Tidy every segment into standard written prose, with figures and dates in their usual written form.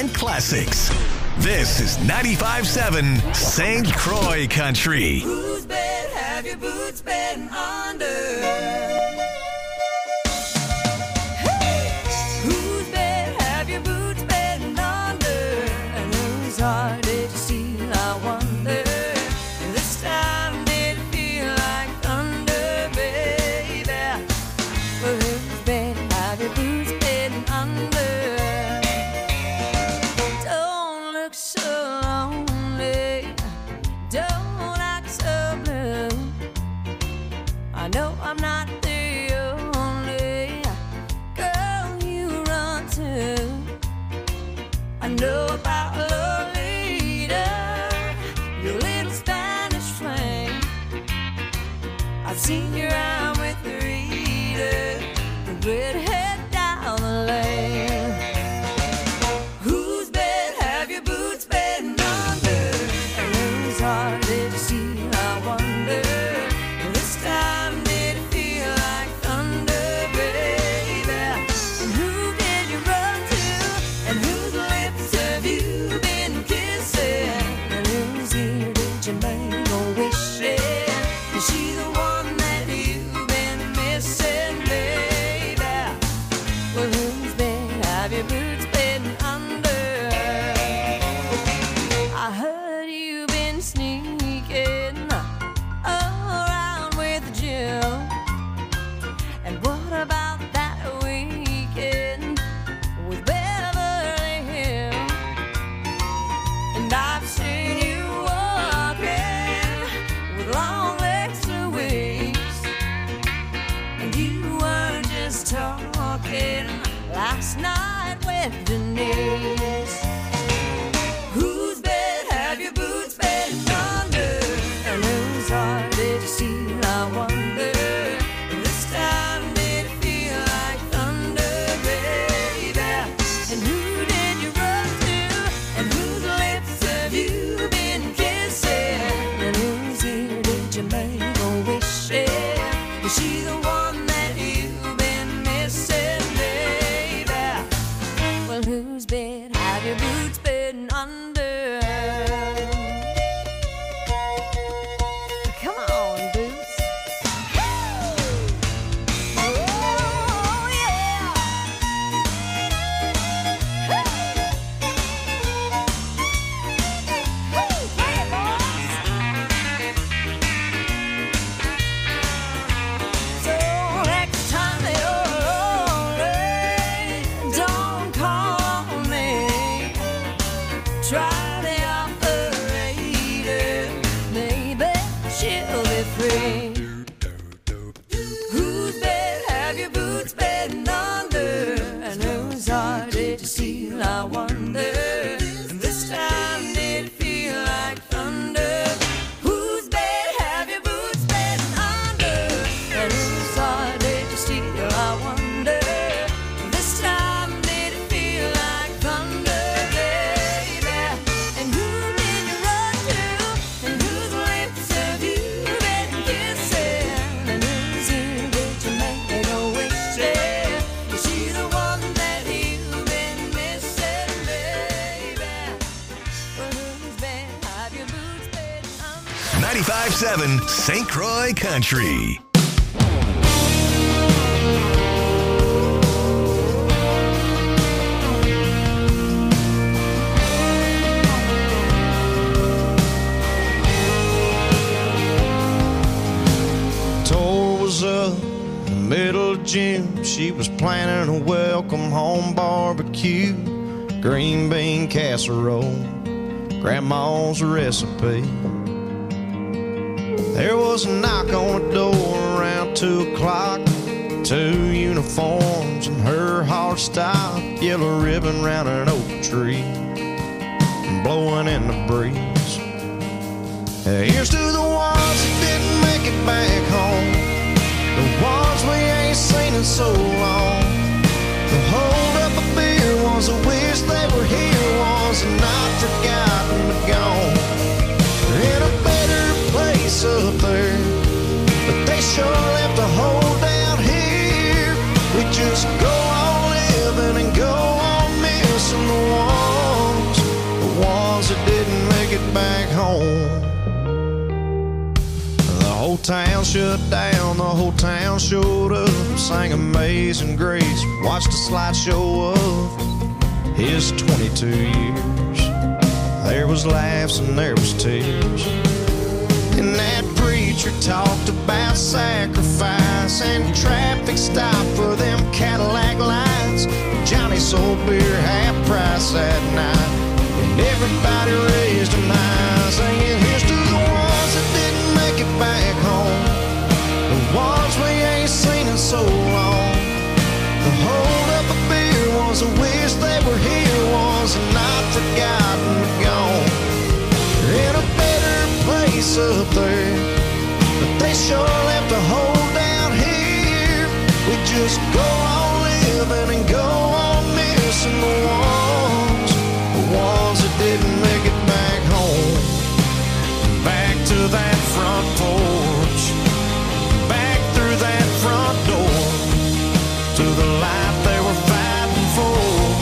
and classics. This is 95.7 St. Croix Country. Whose bed have your boots been under? Seen your eye with the reader, the redhead down the lane. Whose bed have your boots been under? And whose heart did you see? I wonder. This time did it feel like thunder, baby? And who did you run to? And whose lips have you been kissing? And whose ear did you make a wish in? Is she the one? Last night with Denise. Whose bed have your boots been under? And whose heart did you see? I wonder. This time did it feel like thunder, baby? And who did you run to? And whose lips have you been kissing? And whose ear did you make a wish in? Is she the one that you've been missing? Whose bed have your boots been under? Come on, boots. Oh, yeah. Hey, boys. So next time you're lonely, don't call. Try the operator, maybe she'll be free. Whose bed have your boots been under? And whose heart did you steal? I wonder. And this time did it feel like thunder? Whose bed have your boots been under? And whose heart did you steal? I wonder. This time did it feel like thunder? .7 St. Croix Country. Tour was up in the middle of June. She was planning a welcome home barbecue, green bean casserole, grandma's recipe. There was a knock on the door around 2 o'clock. 2 uniforms and her heart stopped. Yellow ribbon round an oak tree, blowing in the breeze. Here's to the ones that didn't make it back home, the ones we ain't seen in so long. The hold up a beer ones that wish they were here, ones that not forgotten but gone. They're in a better place up there, but they sure left a hole down here. We just go on living and go on missing the one. home. The whole town shut down, the whole town showed up, sang Amazing Grace, watched a slideshow of his 22 years. There was laughs and there was tears. And that preacher talked about sacrifice and traffic stop for them Cadillac lights. Johnny sold beer half price that night, and everybody raised them high, singing, here's to the ones that didn't make it back home, the ones we ain't seen in so long. The hold up a beer was a wish they were here, was not forgotten but gone. They're in a better place up there, but they sure left a hole down here. We just go on living and go on missing the ones that didn't make it back home. Back to that front porch, back through that front door, to the life they were fighting for.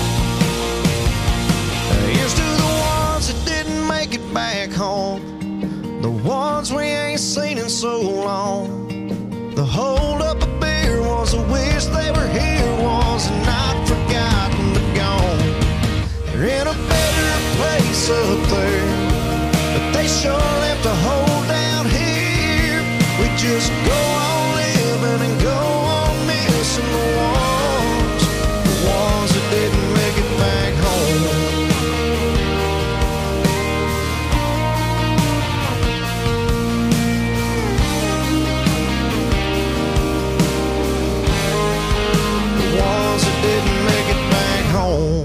Here's to the ones that didn't make it back home, the ones we ain't seen in so long. The hold up a beer was a wish they were here, was not forgotten but gone. They're in a better place up there, but they sure left a hole down here. We just go on living and go on missing the ones that didn't make it back home. Ones that didn't make it back home.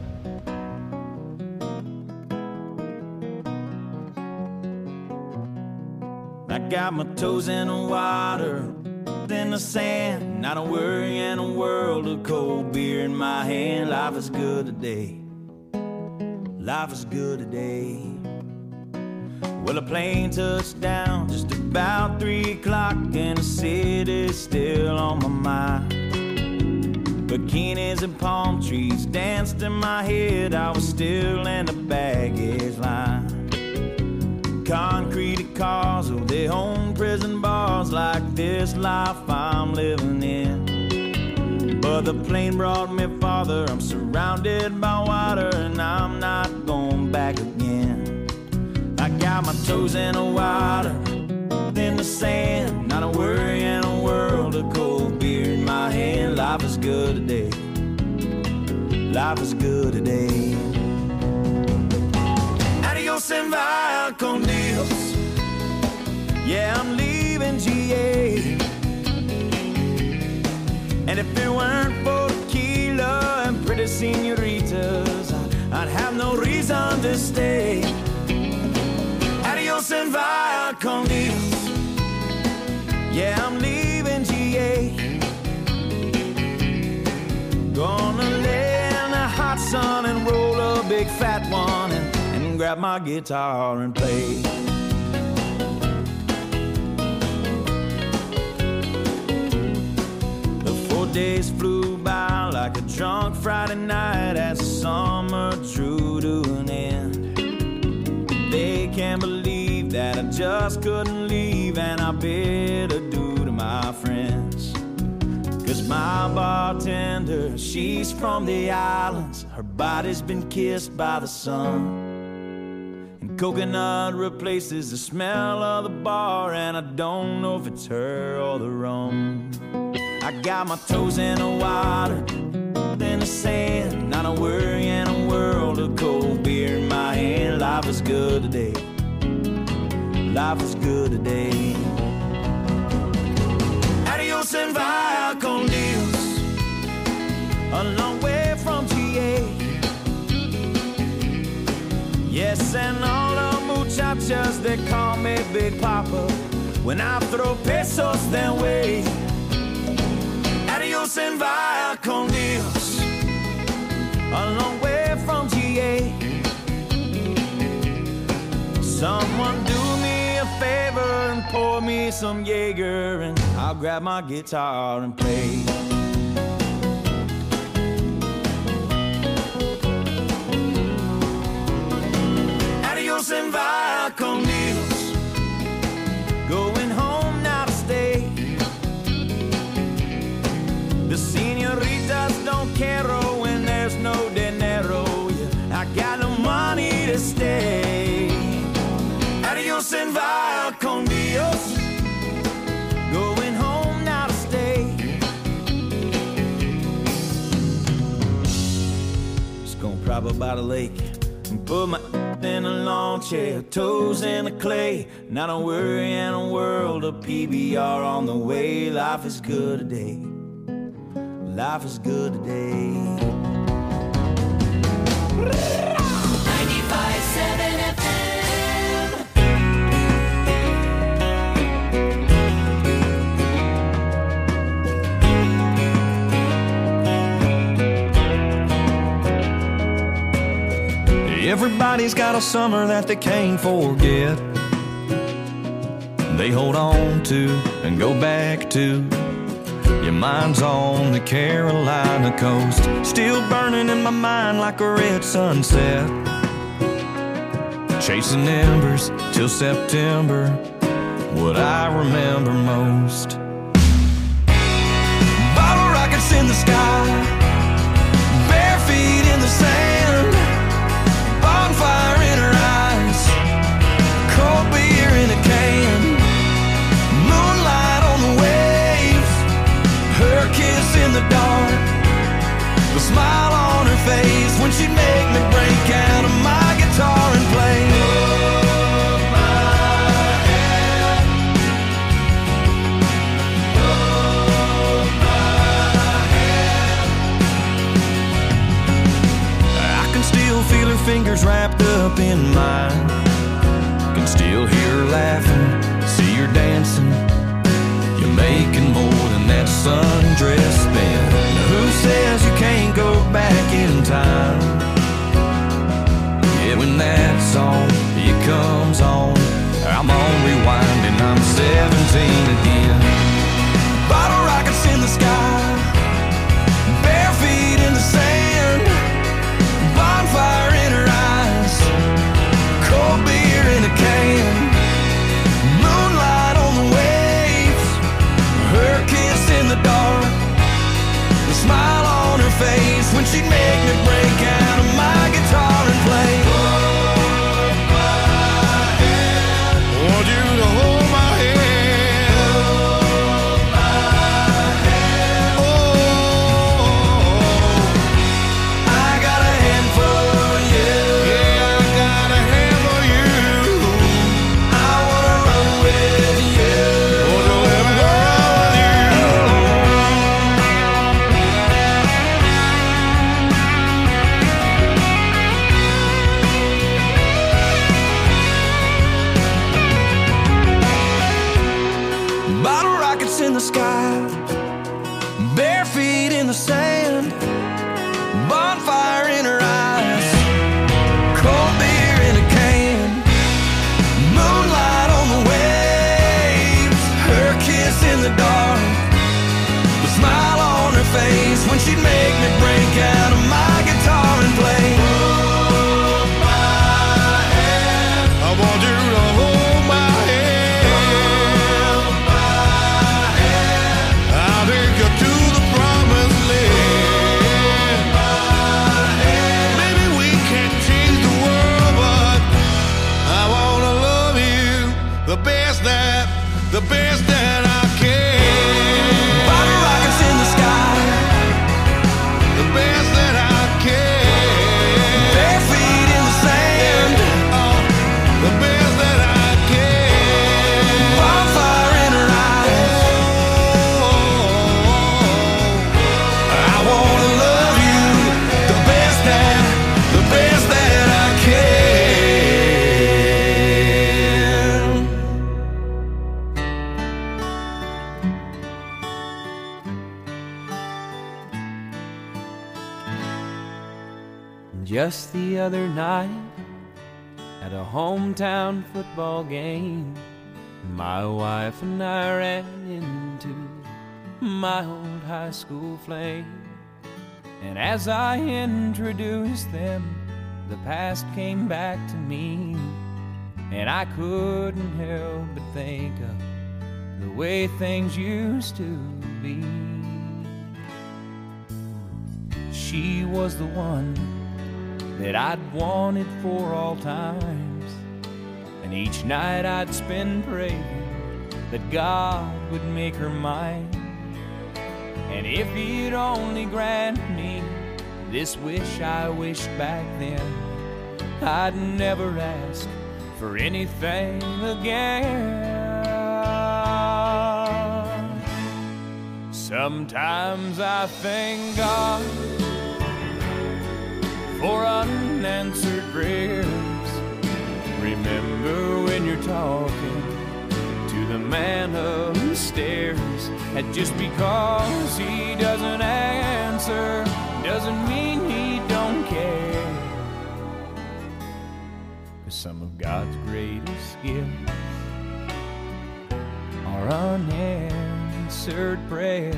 I got my toes in the water, in the sand, not a worry in a world of cold beer in my hand. Life is good today, life is good today. Well, a plane touched down just about 3 o'clock, and the city's still on my mind. Bikinis and palm trees danced in my head, I was still in the baggage line. Concrete cars, oh, they own prison bars, like this life I'm living in. But the plane brought me farther, I'm surrounded by water, and I'm not going back again. I got my toes in the water, in the sand, not a worry in a world of cold beer in my hand. Life is good today, life is good today. Adios and vaya con Dios, yeah, I'm leaving GA. And if it weren't for tequila and pretty senoritas, I'd have no reason to stay. Adios and vaya con Dios, yeah, I'm leaving GA. Gonna lay in the hot sun and roll a big fat one, and grab my guitar and play. The 4 days flew by like a drunk Friday night as the summer drew to an end. They can't believe that I just couldn't leave, and I bid adieu to my friends. 'Cause my bartender, she's from the islands, her body's been kissed by the sun. Coconut replaces the smell of the bar, and I don't know if it's her or the rum. I got my toes in the water, in the sand, not a worry in a world of cold beer in my hand. Life is good today, life is good today. Adios and vaya con Dios, a long way from GA. Yes, and all the muchachas, they call me Big Papa when I throw pesos their way. Adios and vaya con Dios, a long way from GA. Someone do me a favor and pour me some Jaeger, and I'll grab my guitar and play. Adios and vaya con quiero when there's no dinero. Yeah, I got no money to stay. Adios and vaya con Dios. Going home now to stay. Just gonna prop up by the lake and put my in a lawn chair, toes in the clay. Not a worry in a world of PBR on the way. Life is good today. Life is good today. 95.7 FM. Everybody's got a summer that they can't forget. They hold on to and go back to. Your mind's on the Carolina coast, still burning in my mind like a red sunset. Chasing embers till September, what I remember most. Bottle rockets in the sky, bare feet in the sand. Bonfire in her eyes, cold beer in a can. Moonlight on the waves, her kiss in the dark, the smile on her face when she'd make me break out of my guitar and play. Hold my hand, hold my hand. I can still feel her fingers wrapped up in mine. Can still hear her laughing, see her dancing. You're making more than that sundress spin. Now who says you can't go back in time? Yeah, when that song, it comes on, I'm on rewind and I'm 17 again. Bottle rockets in the sky, bare feet in the sand. Bonfire in her eyes, cold beer in a can. Moonlight on the waves, her kiss in the dark, the smile on her face when she'd make me break out of my guitar and play. Hold my hand, want you to hold my hand, hold my hand. Oh, I got a hand for you. Yeah, I got a hand for you. I wanna run with you. Wanna let me run with you. Bottle rockets in the sky, bare feet in the sand. Bonfire in her eyes, cold beer in a can. Moonlight on the waves, her kiss in the dark, the smile on her face when she'd make me break out of my guitar and play. Hold my hand, I want you to hold my hand. Hold my hand, I'll take you to the promised land. Hold my hand, maybe we can't change the world, but I wanna love you the best that I can. Bottle rockets in the sky, the best that I can. Bare feet in the sand, oh, the best that I can. Bonfire in her eyes, oh, I wanna love you the best that I can. Just the other night, at a hometown football game, my wife and I ran into my old high school flame. And as I introduced them, the past came back to me, and I couldn't help but think of the way things used to be. she was the one that I'd wanted for all times. And each night I'd spend praying that God would make her mine. And if he'd only grant me this wish I wished back then, I'd never ask for anything again. Sometimes I thank God for unanswered prayers. Remember when you're talking to the man upstairs, and just because he doesn't answer doesn't mean he don't care. 'Cause some of God's greatest gifts are unanswered prayers.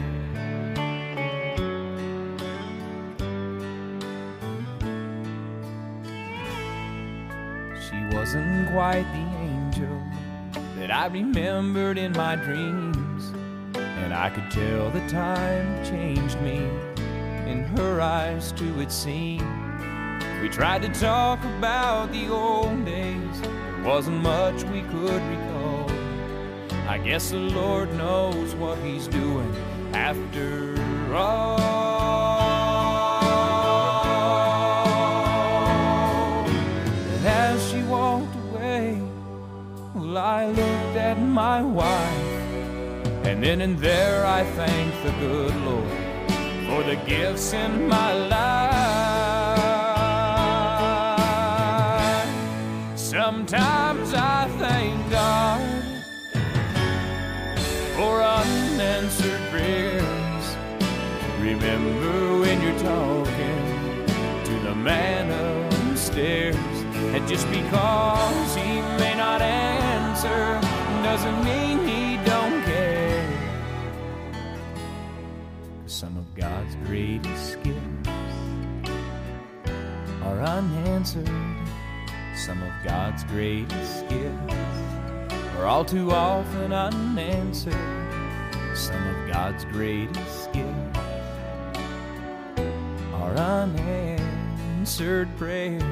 She wasn't quite the angel that I remembered in my dreams, and I could tell the time changed me. In her eyes too it seemed. We tried to talk about the old days, there wasn't much we could recall. I guess the Lord knows what he's doing after all. And as she walked away, well, I looked at my wife, and then and there I thanked the good Lord for the gifts in my life. Sometimes I thank God for unanswered prayers. Remember when you're talking to the man upstairs, and just because he may not answer doesn't mean he don't care. Some of God's greatest gifts are unanswered. Some of God's greatest gifts are all too often unanswered. Some of God's greatest gifts are unanswered prayers.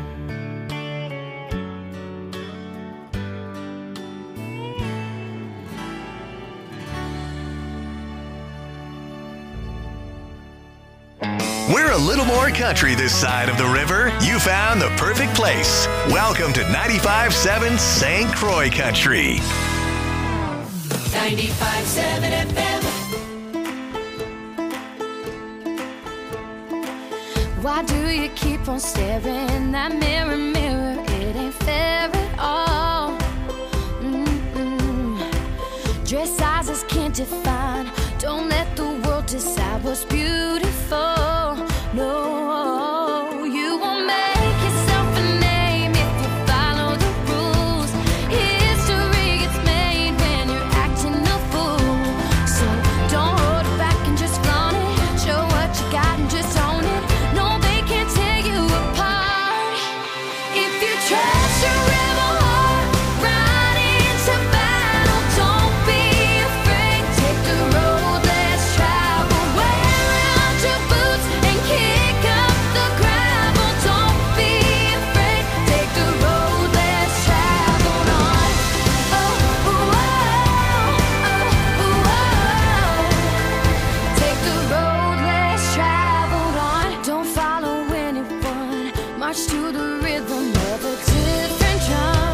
We're a little more country this side of the river. You found the perfect place. Welcome to 95.7 St. Croix Country. 95.7 FM. Why do you keep on staring in that mirror, mirror? It ain't fair at all. Dress sizes can't define. Don't let the world decide what's beautiful. No, you won't make yourself a name if you follow the rules. History gets made when you're acting a fool. So don't hold it back and just flaunt it. Show what you got and just own it. No, they can't tear you apart. If you trust your rebel heart, ride into battle. Don't be afraid. Take the road less traveled. Wear out your boots and kick up the gravel. Don't be afraid. Take the road less traveled on. Oh, oh, oh, oh, oh. Take the road less traveled on. Don't follow anyone. March to the rhythm of a different drum.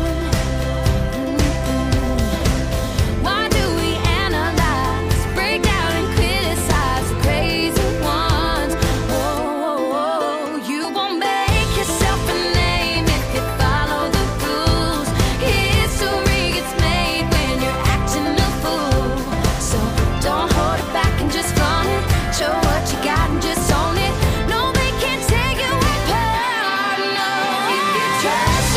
Why do we analyze, break down and criticize the crazy ones? Oh, you won't make yourself a name if you follow the rules. History gets made when you're acting a fool. So don't hold it back and just flaunt it. Show what you got and just own it. No, they can't take you apart. No, if you trust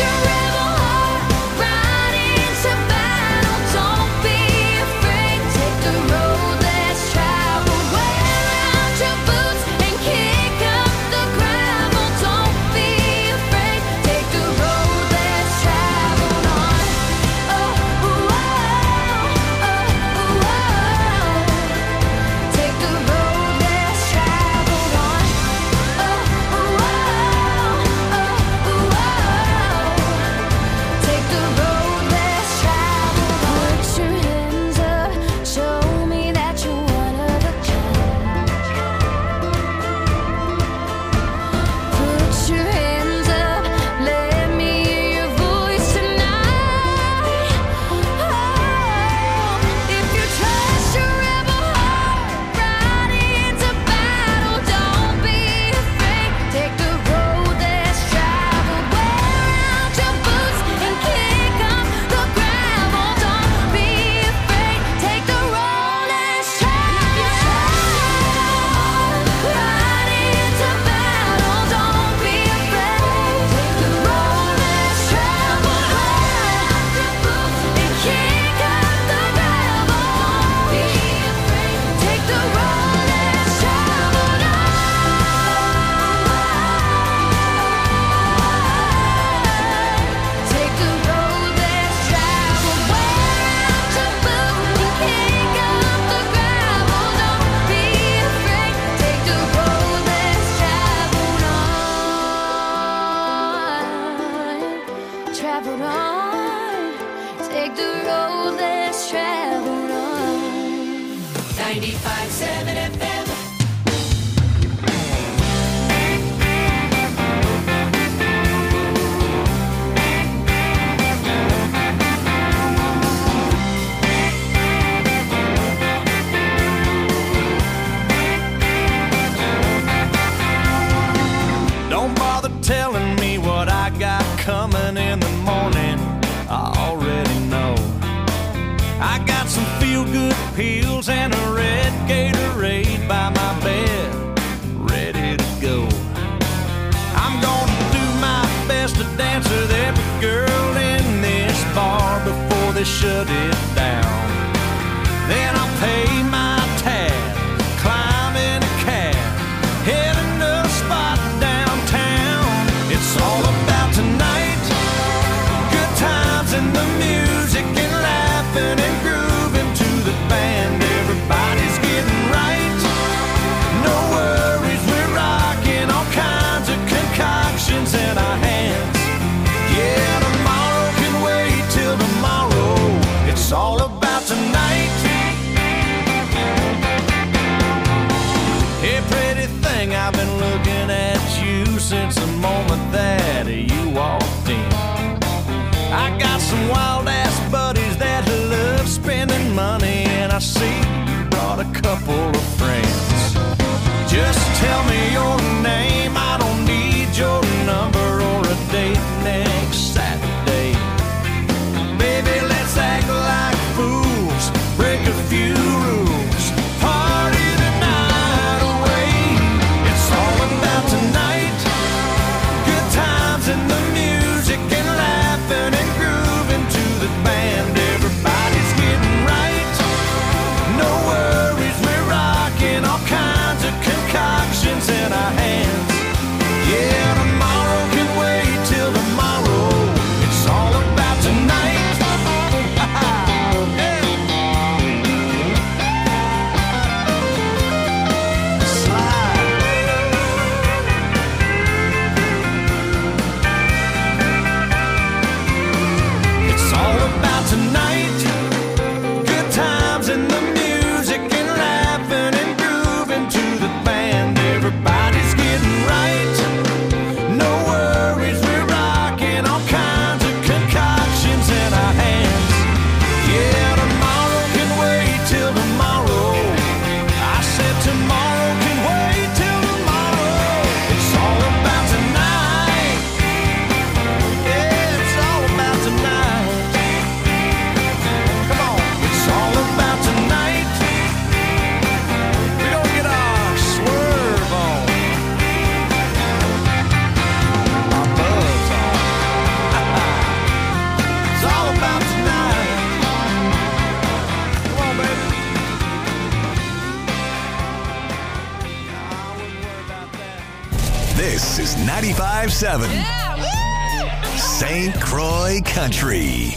traveled on. Take the road less traveled on. 95.7 FM. Don't bother telling me what I got coming in the morning. I already know. I got some feel-good pills and a red Gatorade by my bed, ready to go. I'm gonna do my best to dance with every girl in this bar before they shut it down. Then I'll pay my tab, climb in a cab, heading to a spot downtown. It's all about tonight, good times and the music and laughing and grooving to the band. Everybody's getting right, no worries, we're rocking all kinds of concoctions in our hands. Yeah, tomorrow can wait till tomorrow. It's all about tonight. Hey, pretty thing, I've been looking at you since the moment that you walked in. I got some wild-ass buddies that love spending money, and I see you brought a couple of friends. Just tell me your name, I don't need your number or a date next Saturday. Baby, let's act like fools, break a few rules, party the night away. It's all about tonight, good times and the music and laughing and grooving to the band. Everybody's getting right, no worries, we're rocking all kinds of concoctions in our hands. Yeah, tomorrow can wait till tomorrow. It's all about tonight. It's all about tonight, good times and the music and laughing and grooving to the band. Everybody's getting right, no worries, we're rocking all kinds of concoctions in our hands. Yeah, tomorrow can wait till tomorrow. I said tomorrow can wait till tomorrow. It's all about tonight. Yeah, it's all about tonight. Come on, it's all about tonight. We gonna get our swerve on, our buzz on. It's all about tonight. Come on, baby. I wouldn't worry about that. This is 95.7 St. Croix Country.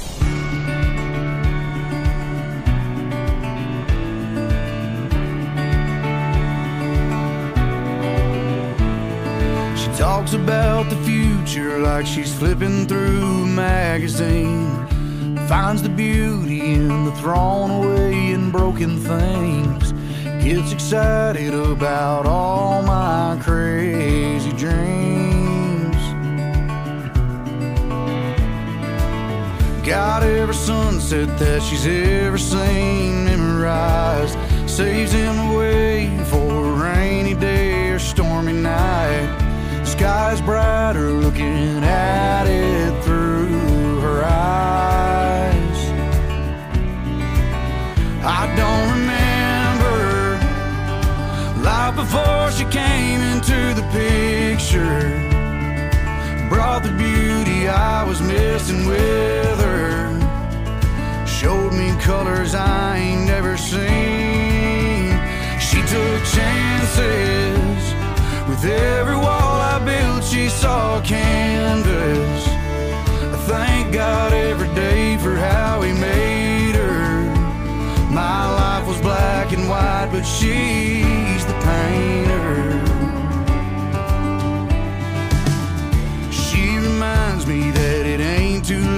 She talks about the future like she's flipping through a magazine. Finds the beauty in the thrown away and broken things. Gets excited about all my crazy dreams. Got every sunset that she's ever seen memorized. Saves him away for a rainy day or stormy night. Sky's brighter looking at it through her eyes. I don't remember life before she came into the picture. Brought the beauty I was missing with her. Showed me colors I ain't never seen. She took chances. With every wall I built, she saw canvas. I thank God every day for how he made her. My life was black and white, but she's the painter. She reminds me that it ain't too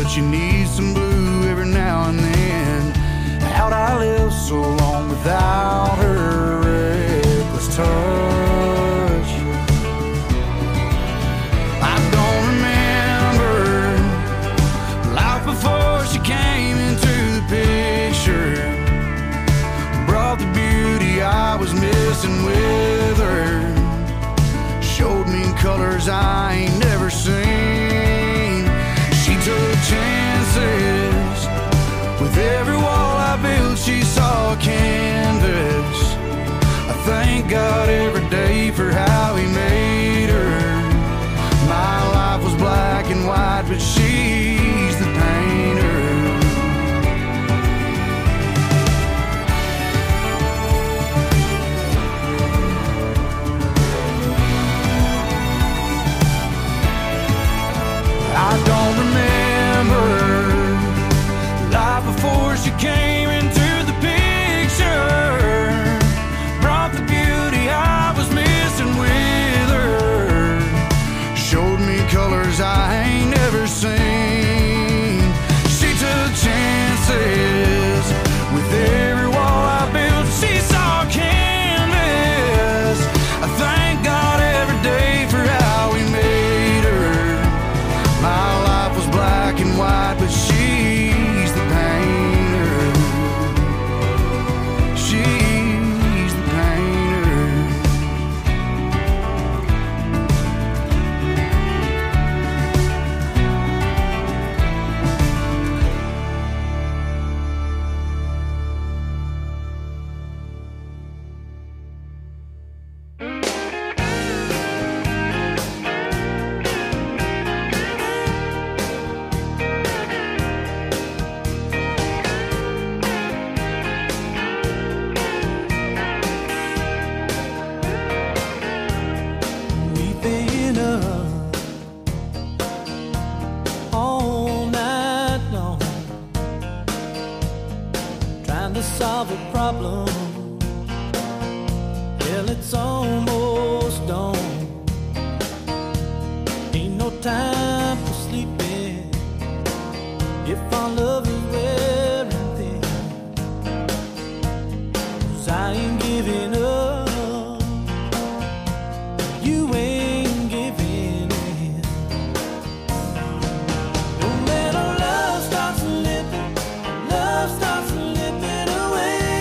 but you need some blue every now and then. How'd I live so long without her reckless touch? I don't remember life before she came into the picture. Brought the beauty I was missing with her. Showed me colors I ain't never seen. She took chances. With every wall I built, she saw a canvas. I thank God every day for how he made her. My life was black and white, but she's the painter. I don't remember life before she came into the picture. Brought the beauty I was missing with her. Showed me colors I ain't never seen. She took chances. With every wall I built, she saw canvas. I thank God every day for how he made her. My life was black and white, but she's the painter. She's the painter. We've been up all night long, trying to solve a problem. Well, it's almost dawn. Ain't no time for sleeping if our love is wearing thin. 'Cause I ain't giving up. You ain't giving in. Don't let our love start slipping. Love starts slipping away.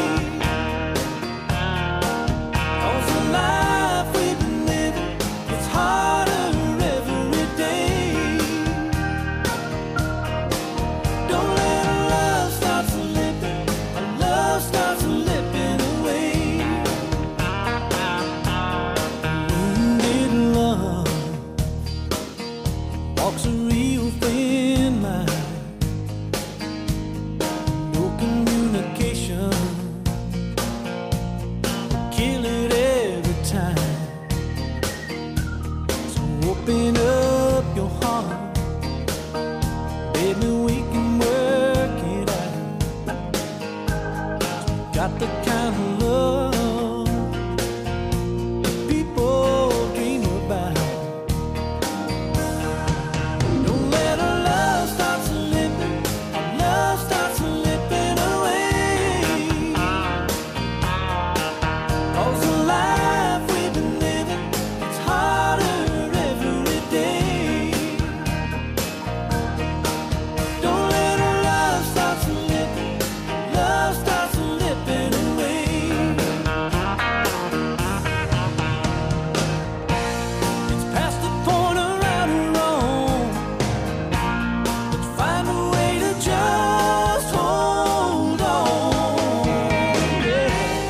'Cause the life we've been living, it's harder every day. Don't let our love start slipping. Our love starts slipping away. Wounded love walks a real thin line. No communication will kill it every time. So open up your heart, baby, we can work it out. Got the kind of love people dream about. Don't let our love start slipping. Our love starts slipping away. 'Cause the life we've been living, it's harder every day. Don't let our love start slipping. Love starts slipping away. It's past the point of right or wrong. Let's find a way to just hold on. Yeah.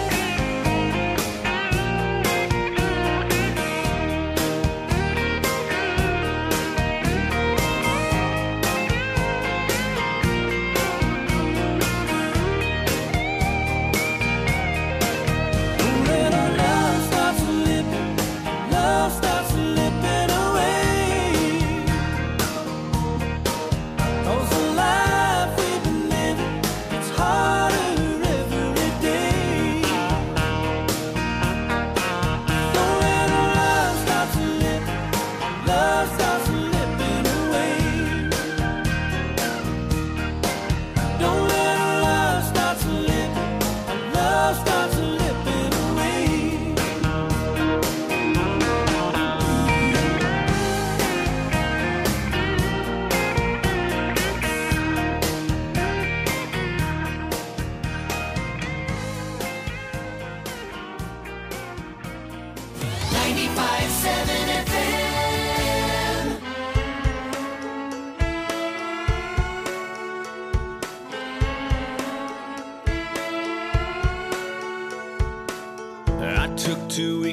Don't let our love start slipping. Love starts slipping away. 'Cause the life we've been living, it's harder every day. Don't let our love start slipping. Love starts slipping away.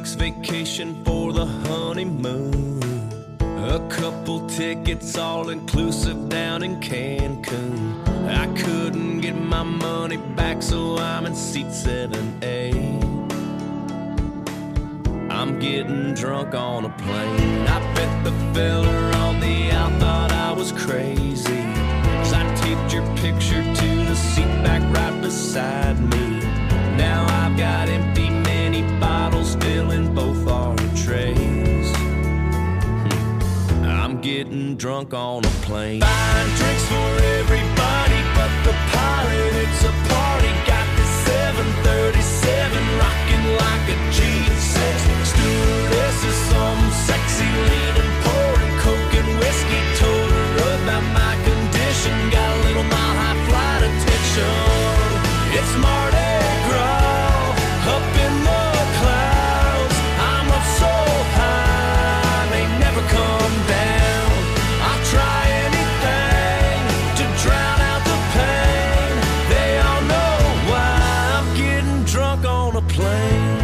week's vacation for the honeymoon. A couple tickets all inclusive down in Cancun. I couldn't get my money back, so I'm in seat 7A. I'm getting drunk on a plane. I bet the fella on the out thought I was crazy, 'cause I taped your picture to the seat back right beside me. Now I've got empty mini bottles filling both our trays. I'm getting drunk on a plane. Buying drinks for everybody but the pilot. It's a party. Got this 737 rocking like a G6. Stewardess is some sexy leaning, pouring coke and whiskey. Told her about my condition. Got a little mile high flight attention. It's Mardi Gras up in the clouds. I'm up so high, they never come down. I'll try anything to drown out the pain. They all know why I'm getting drunk on a plane.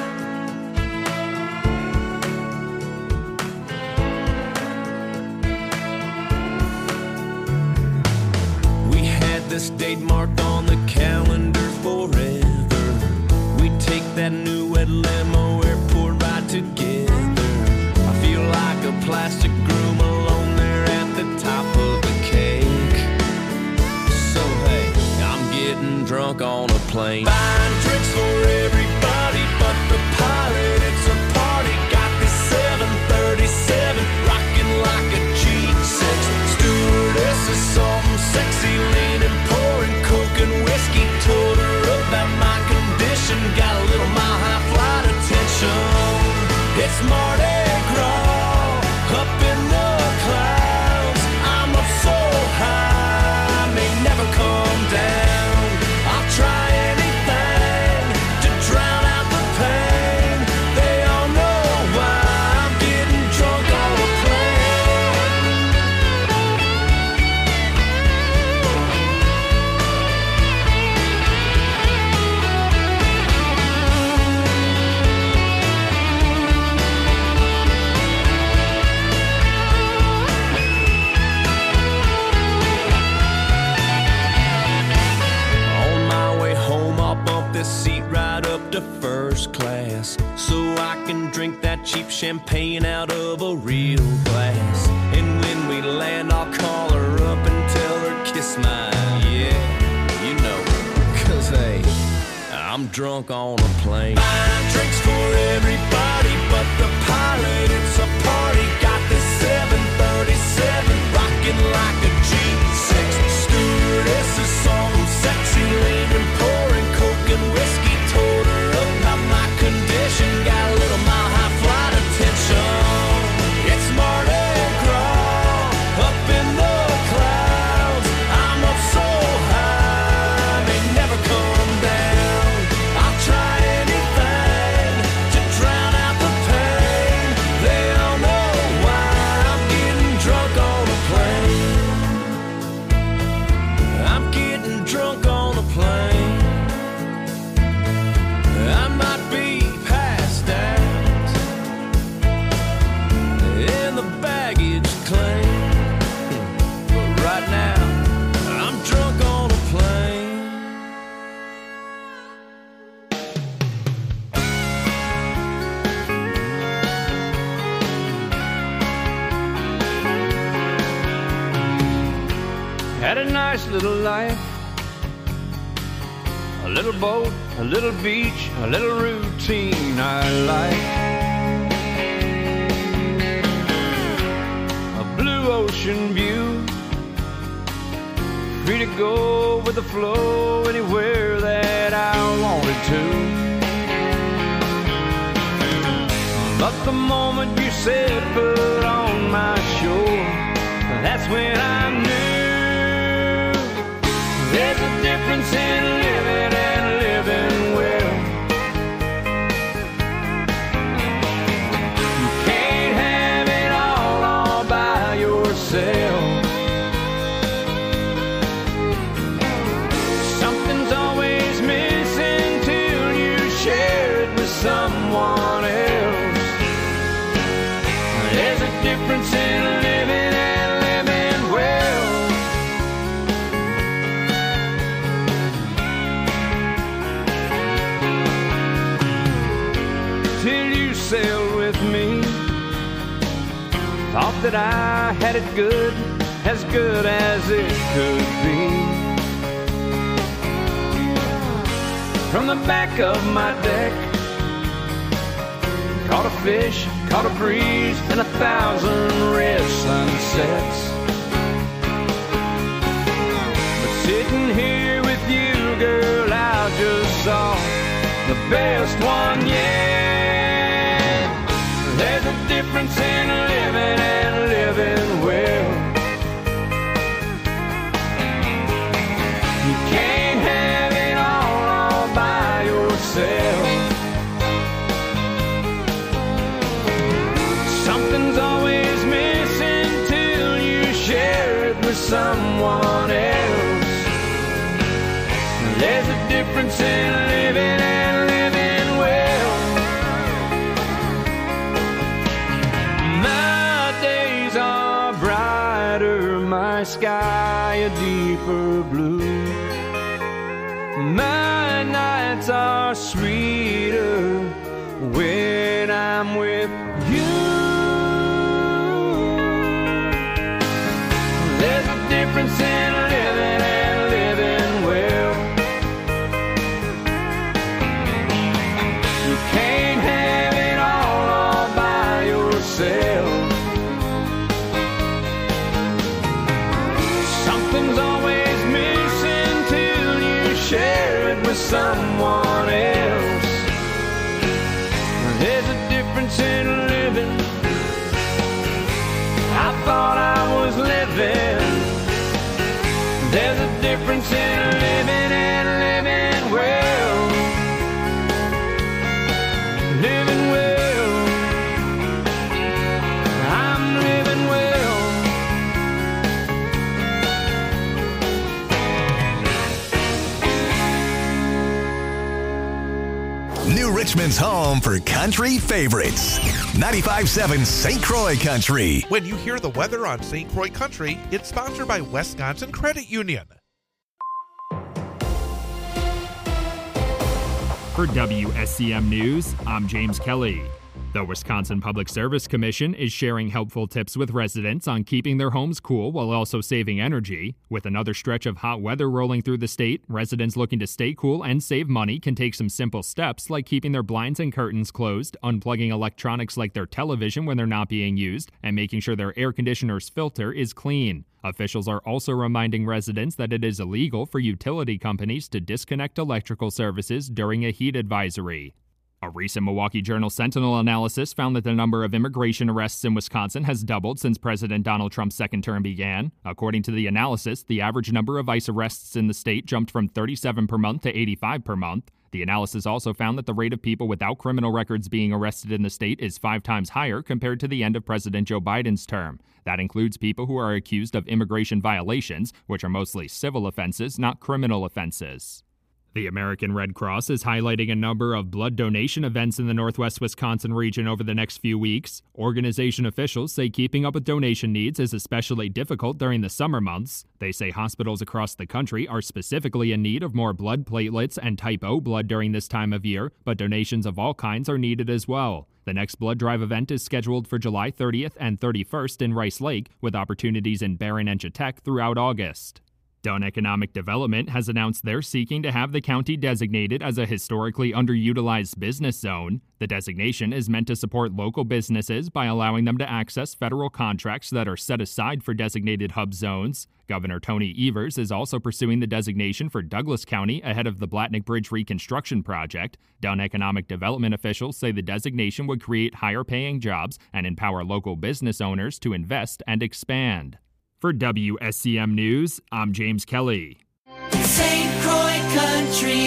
We had this date marked on the calendar forever. We take that new wet limo airport ride together. I feel like a plastic groom alone there at the top of the cake. So hey, I'm getting drunk on a plane. Buying drinks for everybody but the pilot. It's a party. Got this 737 rocking like a G6. Stewardess is some sexy leaning, pouring coke and whiskey. Told her about my condition. Got a little mile high flight attention. It's Mardi Gras up in the clouds. I'm up so high, may never come down. I'll try anything to drown out the pain. They all know why I'm getting drunk on a plane. On my way home, I'll bump this seat right up to first class, so I can drink that cheap champagne out of a real glass. And when we land, I'll call her up and tell her kiss my, yeah, you know, 'cause hey, I'm drunk on a plane. Buying drinks for everybody but the pilot. It's a party. Got this 737 rocking like a G6. Stewardess is some sexy leaning, pouring coke and whiskey. Told her about my condition. Got a little mile high flight attention. It's Mardi Gras up in the clouds. I'm up so high, may never come down. I'll try anything to drown out the pain. They all know why I'm getting drunk on a plane. I'm getting drunk on a plane. I might be passed out in the baggage claim, but right now I'm drunk on a plane. Had a nice little life, a little boat, a little beach, a little routine I like. A blue ocean view, free to go with the flow anywhere that I wanted to. But the moment you said put on my shore, that's when I knew there's a difference in living and living well. You can't have it all by yourself. Something's always missing till you share it with someone else. difference in living and living well. Till you sailed with me, thought that I had it good as it could be. From the back of my deck, caught a fish, caught a breeze, and 1,000 red sunsets. But sitting here with you, girl, I just saw the best one yet. There's a difference in living and living well. You can't have it all by yourself. Something's always missing till you share it with someone else. There's a difference in living and living well. My days are brighter, my sky a deeper blue. My nights are sweeter when I'm with you. There's a difference in living and living well. You can't have it all by yourself. Something's always missing till you share it with someone else. There's a difference in living. I thought I was living. There's a difference in living and living well. Living well. I'm living well. New Richmond's home for country favorites. 95.7 St. Croix Country. When you hear the weather on St. Croix Country, it's sponsored by Wisconsin Credit Union. For WSCM News, I'm James Kelly. The Wisconsin Public Service Commission is sharing helpful tips with residents on keeping their homes cool while also saving energy. With another stretch of hot weather rolling through the state, residents looking to stay cool and save money can take some simple steps like keeping their blinds and curtains closed, unplugging electronics like their television when they're not being used, and making sure their air conditioner's filter is clean. Officials are also reminding residents that it is illegal for utility companies to disconnect electrical services during a heat advisory. A recent Milwaukee Journal Sentinel analysis found that the number of immigration arrests in Wisconsin has doubled since President Donald Trump's second term began. According to the analysis, the average number of ICE arrests in the state jumped from 37 per month to 85 per month. The analysis also found that the rate of people without criminal records being arrested in the state is 5 times higher compared to the end of President Joe Biden's term. That includes people who are accused of immigration violations, which are mostly civil offenses, not criminal offenses. The American Red Cross is highlighting a number of blood donation events in the Northwest Wisconsin region over the next few weeks. Organization officials say keeping up with donation needs is especially difficult during the summer months. They say hospitals across the country are specifically in need of more blood platelets and type O blood during this time of year, but donations of all kinds are needed as well. The next blood drive event is scheduled for July 30th and 31st in Rice Lake, with opportunities in Barron and Chetek throughout August. Dunn Economic Development has announced they're seeking to have the county designated as a historically underutilized business zone. The designation is meant to support local businesses by allowing them to access federal contracts that are set aside for designated hub zones. Governor Tony Evers is also pursuing the designation for Douglas County ahead of the Blatnick Bridge reconstruction project. Dunn Economic Development officials say the designation would create higher-paying jobs and empower local business owners to invest and expand. For WSCM News, I'm James Kelly. St. Croix Country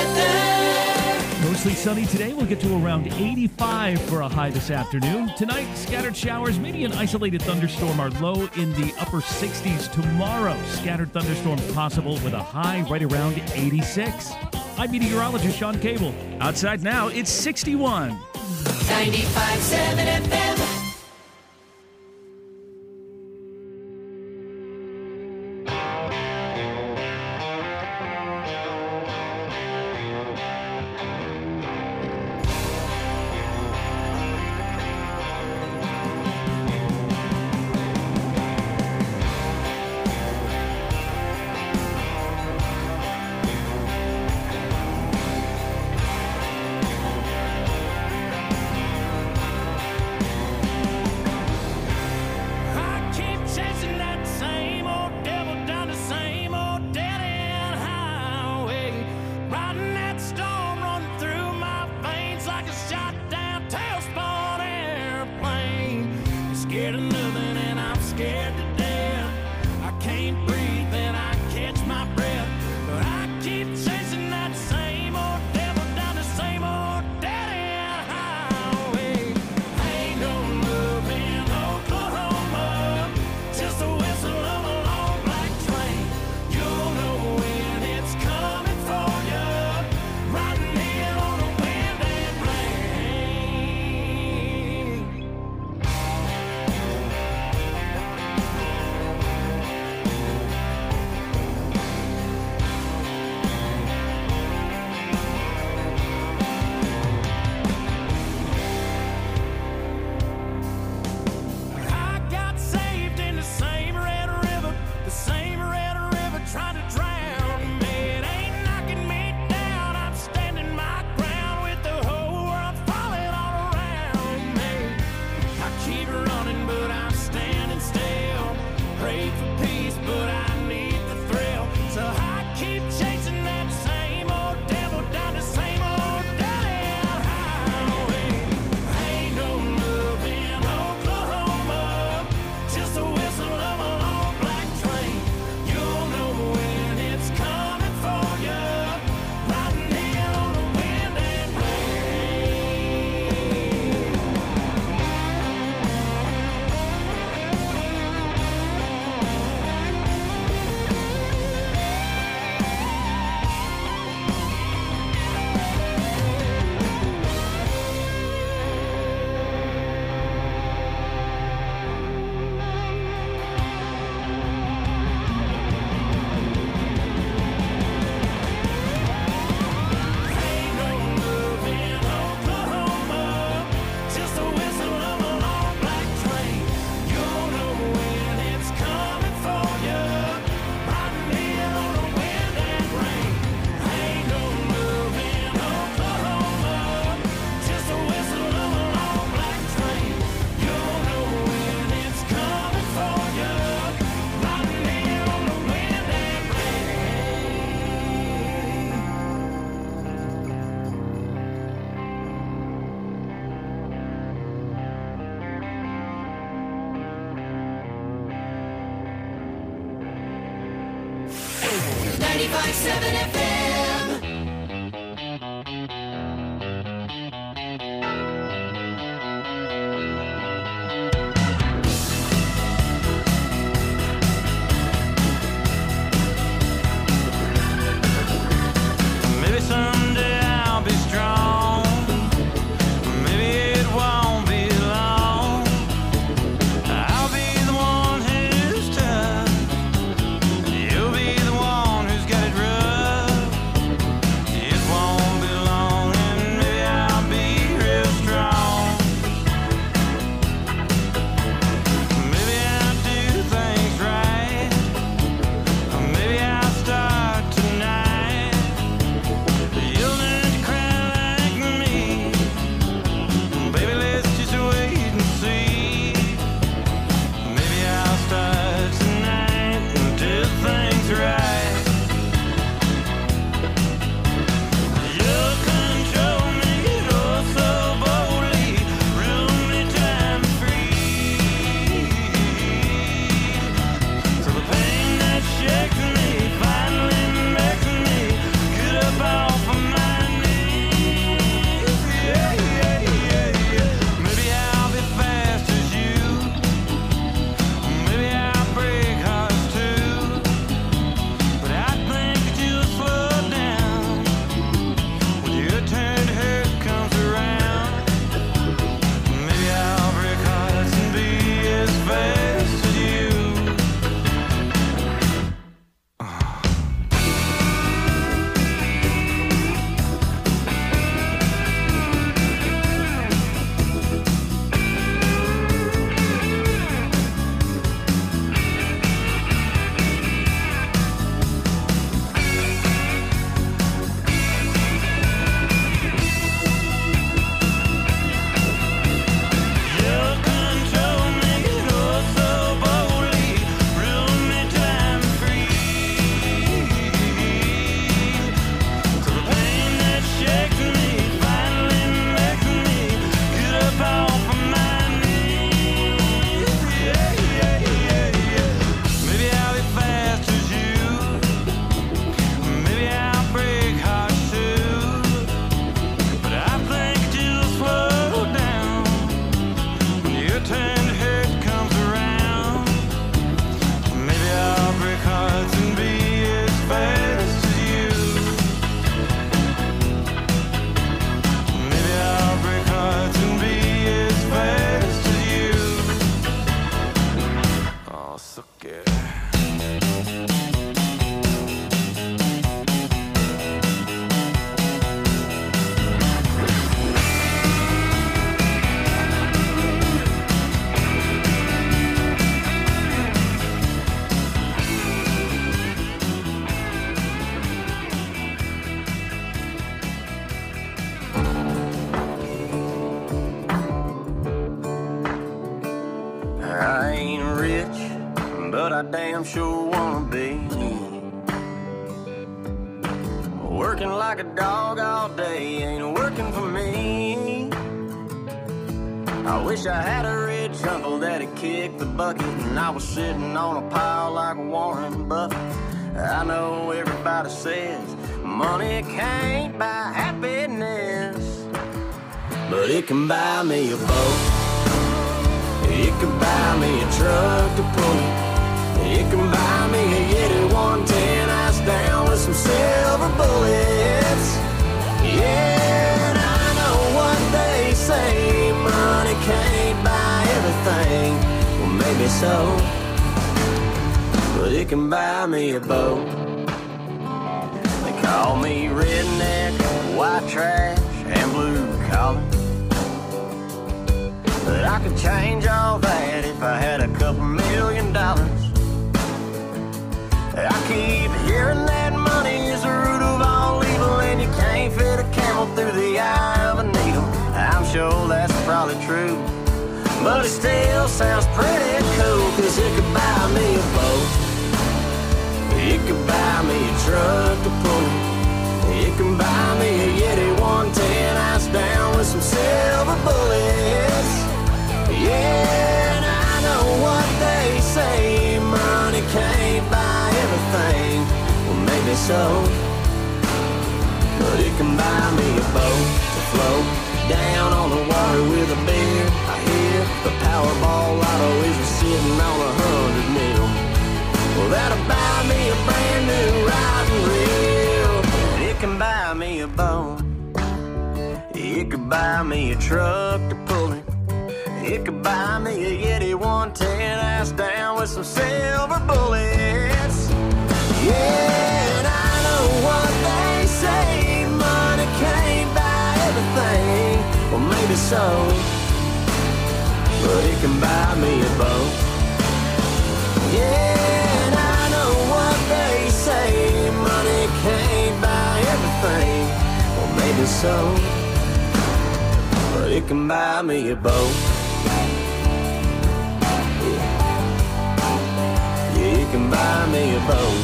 weather. Mostly sunny today. We'll get to around 85 for a high this afternoon. Tonight, scattered showers, maybe an isolated thunderstorm are low in the upper 60s. Tomorrow, scattered thunderstorms possible with a high right around 86. I'm meteorologist Sean Cable. Outside now, it's 61. 95.7 FM. scared of nothing and I'm scared to death. I can't breathe and I catch my breath, but I keep chasing that same old devil down the same old dead-end highway. Ain't no love in Oklahoma, just a whistle of a long black train. You'll know when it's coming for you, riding in on the wind and rain. I got saved in the same Red River, trying to drown me. It ain't knocking me down, I'm standing my ground with the whole world falling all around me. I keep running, but I'm standing still. Pray for peace, but I need the thrill. So I keep chasing that same old devil down the same old dead-end highway. Ain't no love in Oklahoma, just a whistle of a long black train. You'll know when it's coming for you, riding in on the wind and rain. Ain't no love in Oklahoma, just a whistle of a long black train. You'll know when it's coming for you, riding in on the wind and rain. Ain't no love in Oklahoma, just a whistle of a long black train. You'll know when it's coming for you, riding in on the wind and rain. 95.7 FM. Maybe someday I'll be strong. Maybe it won't be long. I'll be the one who's tough. You'll be the one who's got it rough. I ain't rich, but I damn sure wanna be. Working like a dog all day ain't working for me. I wish I had a rich uncle that'd kick the bucket and I was sitting on a pile like Warren Buffett. I know everybody says money can't buy happiness, but it can buy me a boat. It can buy me a truck to pull it. It can buy me a Yeti 110 ice down with some silver bullets. Yeah, and I know what they say, money can't buy everything. Well, maybe so, but it can buy me a boat. They call me redneck, white trash, and blue collar, but I could change all that if I had a couple $1 million. I keep hearing that money is the root of all evil, and you can't fit a camel through the eye of a needle. I'm sure that's probably true, but it still sounds pretty cool, 'cause it could buy me a boat. It could buy me a truck to pull it. It can buy me a Yeti 110 ice down with some silver bullets. Yeah, and I know what they say, money can't buy everything. Well, maybe so, but it can buy me a boat to float down on the water with a beer. I hear the Powerball lotto is sitting on 100 mil. Well, that'll buy me a brand new riding reel. And it can buy me a boat. It could buy me a truck to pull it. It could buy me a Yeti 110 ice down with some silver bullets. Yeah, and I know what they say, money can't buy everything. Well, maybe so, but it can buy me a boat. Yeah, and I know what they say, money can't buy everything. Well, maybe so, but it can buy me a boat. Yeah, it can buy me a boat.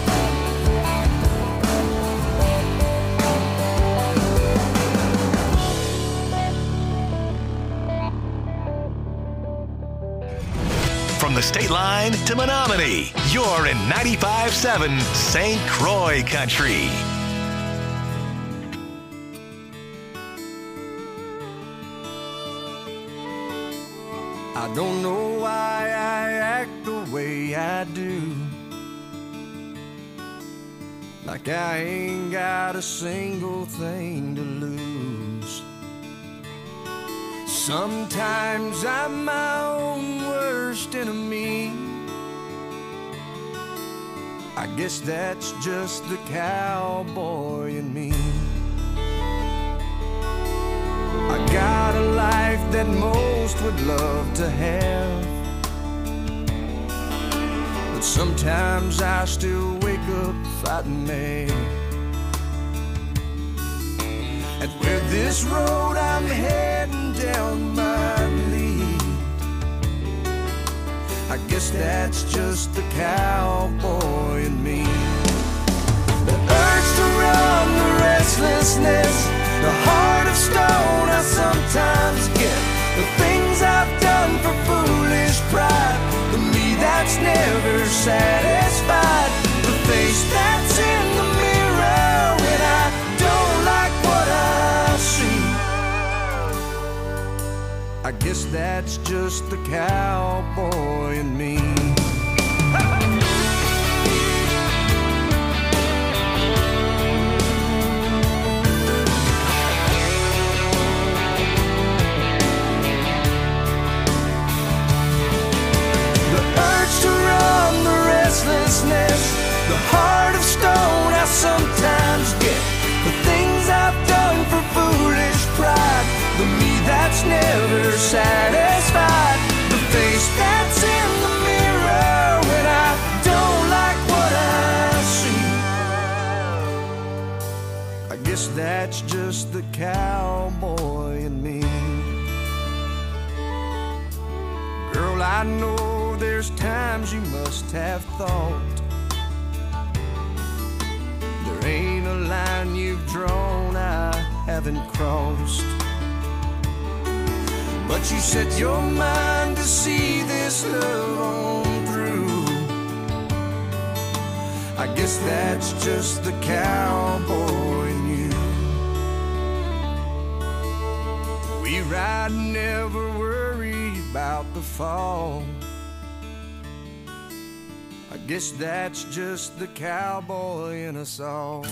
From the state line to Menominee, you're in 95.7 St. Croix Country. I don't know why I act the way I do, like I ain't got a single thing to lose. Sometimes I'm my own worst enemy. I guess that's just the cowboy in me. I got a life that most would love to have, but sometimes I still wake up fighting mad. And where this road I'm heading down might lead, I guess that's just the cowboy in me. The urge to run, the restlessness, the heart of stone I sometimes get. The things I've done for foolish pride, the me that's never satisfied. The face that's in the mirror when I don't like what I see. I guess that's just the cowboy in me. The heart of stone I sometimes get. The things I've done for foolish pride, the me that's never satisfied. The face that's in the mirror when I don't like what I see. I guess that's just the cowboy in me. Girl, I know there's times you must have thought there ain't a line you've drawn I haven't crossed. But you set your mind to see this love on through. I guess that's just the cowboy in you. We ride, never worry about the fall. I guess that's just the cowboy in us all.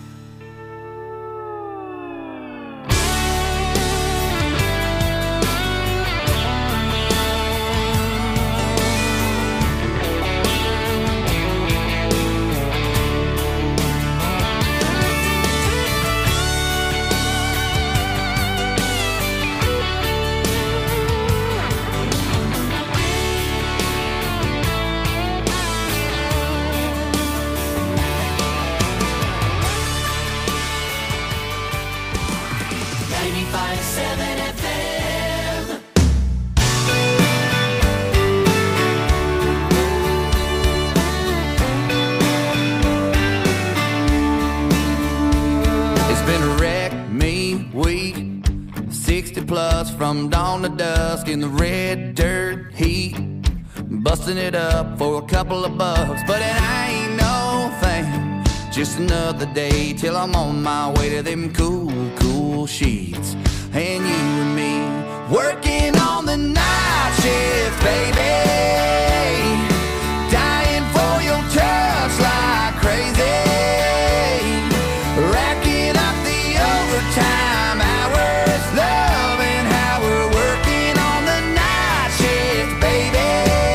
From dawn to dusk in the red dirt heat, busting it up for a couple of bucks. But it ain't no thing, just another day till I'm on my way to them cool, cool sheets. And you and me working on the night shift, baby, dying for your touch like crazy, racking up the overtime hours, loving how we're working on the night shift, baby.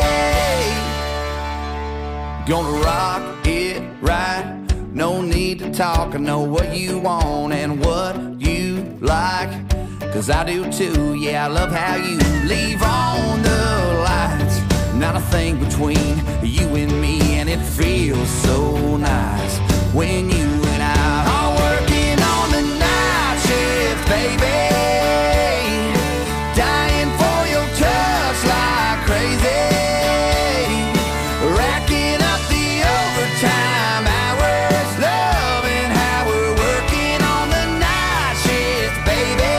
Gonna rock it right, no need to talk. I know what you want and what you like, 'cause I do too. Yeah, I love how you leave on the lights. Not a thing between you and me, and it feels so nice when you and I are working on the night shift, baby, dying for your touch like crazy, racking up the overtime hours, loving how we're working on the night shift, baby.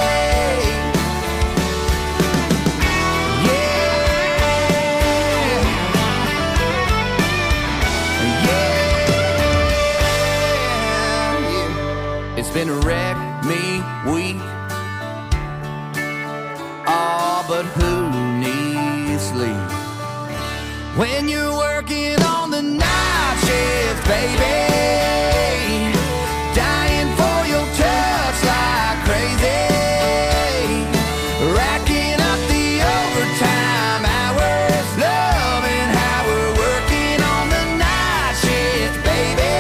It's been a wreck me week. Oh, but who needs sleep when you're working on the night shift, baby, dying for your touch like crazy, racking up the overtime hours, loving how we're working on the night shift, baby.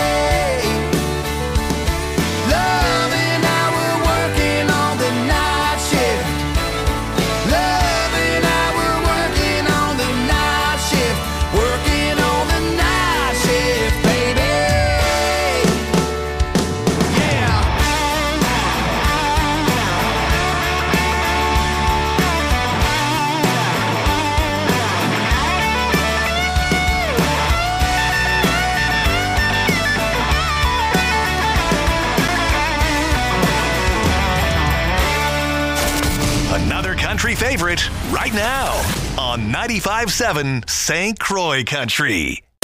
Loving how we're working on the night shift. Loving how we're working on the night shift. Working on the night shift, baby. Yeah. Another country favorite right now on 95.7 St. Croix Country.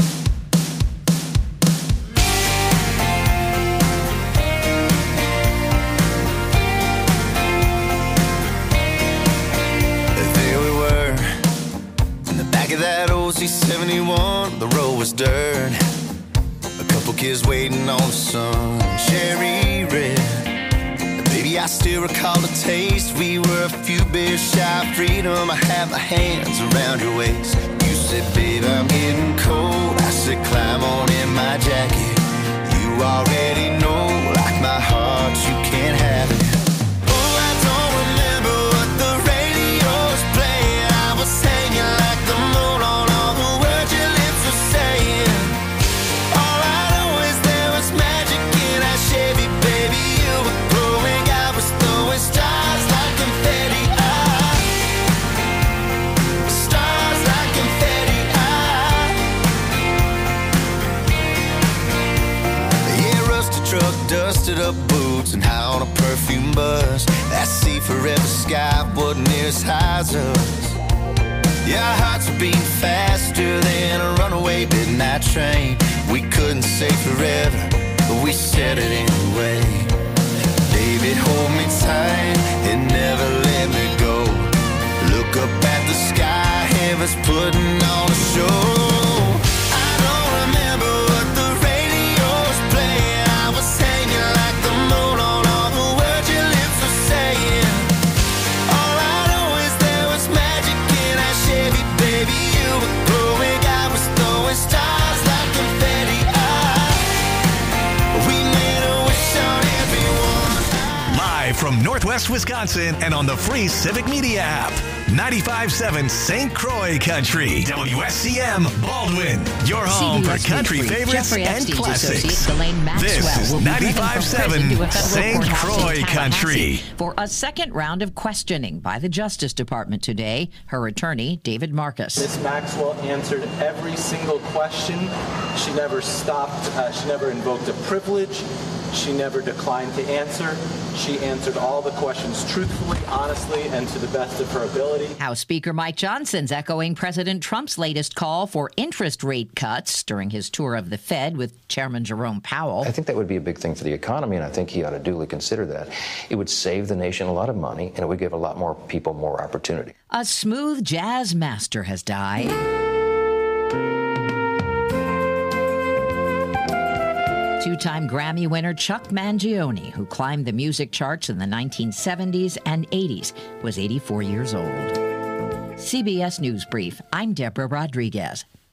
There we were, in the back of that old C71. The road was dirt, a couple kids waiting on the sun, cherry red. Baby, I still recall the taste. We were a few beers shy of freedom. I had my hands around your waist. You said, babe, I'm getting cold. I said, climb on in my jacket. You already know, like my heart, you can't have it. Oh, I don't remember what the radio was playing. I was hanging like the moon on all the words your lips were saying. All I know is there was magic in our Chevy, baby. You were growing, I was throwing stars like confetti. I boots and high on a perfume buzz. That sea forever sky wasn't near as high as us. Yeah, our hearts were beating faster than a runaway midnight train. We couldn't say forever, but we said it anyway. Baby, hold me tight and never let me go. Look up at the sky, heaven's putting on a show. I don't remember what the radio was playing. I was hanging like the moon on all the words your lips were saying. All I know is there was magic in our Chevy, baby. You were glowing, I was throwing stars like confetti. We made a wish on everyone. Live from Northwest Wisconsin and on the free Civic Media app. 95.7 St. Croix Country. WSCM Baldwin. Your home for country favorites and classics. This is 95.7 St. Croix Country. For a second round of questioning by the Justice Department today, her attorney, David Marcus. Ms. Maxwell answered every single question. She never stopped. She never invoked a privilege. She never declined to answer. She answered all the questions truthfully, honestly, and to the best of her ability. House Speaker Mike Johnson's echoing President Trump's latest call for interest rate cuts during his tour of the Fed with Chairman Jerome Powell. I think that would be a big thing for the economy, and I think he ought to duly consider that. It would save the nation a lot of money, and it would give a lot more people more opportunity. A smooth jazz master has died. Two-time Grammy winner Chuck Mangione, who climbed the music charts in the 1970s and 80s, was 84 years old. CBS News Brief. I'm Deborah Rodriguez.